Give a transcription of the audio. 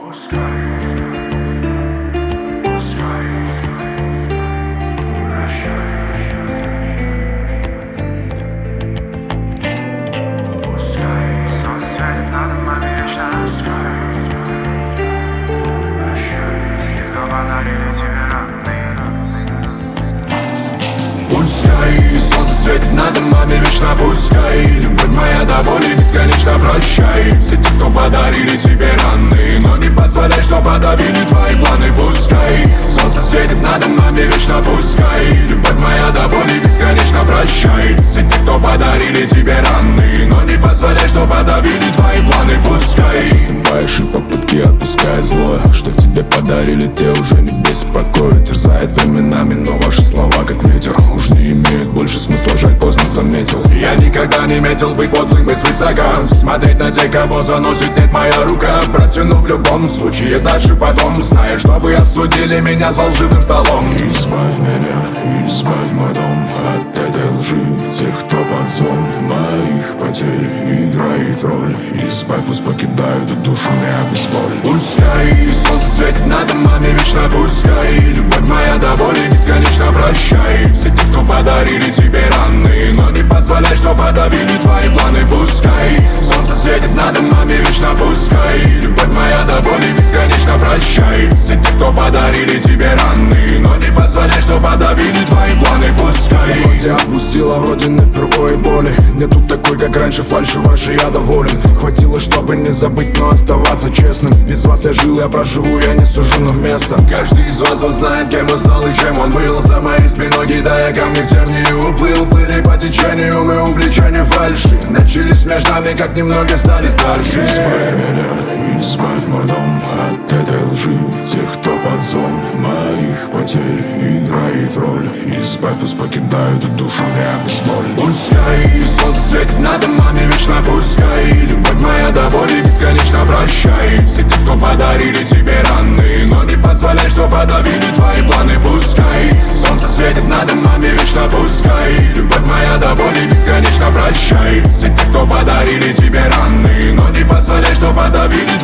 Пускай солнце светит над домами вечно, пускай любовь моя до боли бесконечно, прощай все те, кто подарили тебе раны, но не позволяй, что подавили твои планы. Пускай солнце светит над домами вечно, пускай любовь моя до боли бесконечно, прощай все те, кто подарили тебе раны, но не позволяй, что подавили твои планы. Пускай засыпаешь и попытки отпускай злое, что тебе подарили, те уже не беспокоят. Терзает временами, но ваши слова как ветер уж не имеют больше смысла, жаль, поздно заметил. Я никогда не метил быть подлым и свысока, смотреть на тех, кого заносит нет моя рука. Протяну в любом случае дальше потом, зная, что вы осудили меня за лживым столом. Избавь меня, избавь мой дом от этой лжи, тех, кто под зон моих потерь играет роль. Избавь, пусть покидают душу меня без боли. Пускай солнце светит над домами вечно, пускай любовь моя до боли бесконечно, прощай все те, кто подарили тебе раны, но не позволяй, что подавили твои планы. Пускай солнце светит над домами вечно, пускай любовь моя до боли бесконечно, прощай все те, кто подарили тебе раны, но не позволяй, что подавили твои планы. Пускай Вроде отпустила, вроде не впервые боли. Нету такой, как раньше, фальши вашей я доволен. Хватило, чтобы не забыть, но оставаться честным. Без вас я жил, я проживу, я не сужу на место. Каждый из вас, он знает, кем он стал и чем он был. За моей спиной, кидая камни в тернии, уплыл. Плыли по течению, мы увлечения фальши. Начались между нами, как немного стали старше. Избавь меня, избавь мой дом от этой лжи, тех, кто под зон моих потерь играет роль. Избавь, пусть покидают душу меня без боли. Пускай солнце светит над домами вечно, пускай любовь моя до боли бесконечно, прощай все те, кто подарили тебе раны, но не позволяй, что подавили твои планы. Пускай солнце светит над домами вечно, пускай любовь моя до боли бесконечно, прощай все те, кто подарили тебе раны, но не позволяй, что подавили